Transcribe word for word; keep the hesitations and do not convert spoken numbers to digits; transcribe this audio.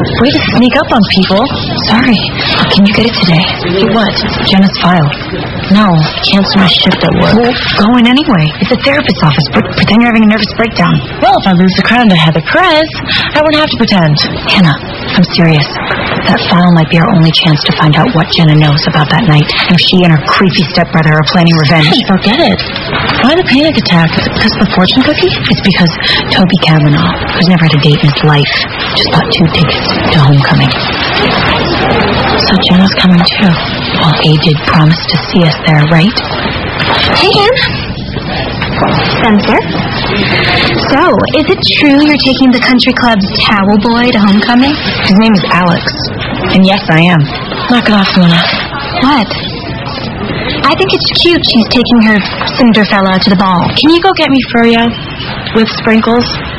Way to sneak up on people. Sorry. Can you get it today? Get what? Jenna's file. No, cancel my shift at work. Well, go in anyway. It's a therapist's office, but pretend you're having a nervous breakdown. Well, if I lose the crown to Heather Perez, I won't have to pretend. Hannah, I'm serious. That file might be our only chance to find out what Jenna knows about that night, and if she and her creepy stepbrother are planning revenge. Hey, forget it. Why the panic attack? Because of the fortune cookie? It's because Toby Kavanaugh, who's never had a date in his life, just bought two tickets to homecoming. So Jenna's coming too. Well, A did promise to see us there, right? Hey, Ann. Spencer. So, is it true you're taking the country club's towel boy to homecoming? His name is Alex. And yes, I am. Knock it off, Luna. What? I think it's cute she's taking her Cinderfella to the ball. Can you go get me Furyo with sprinkles?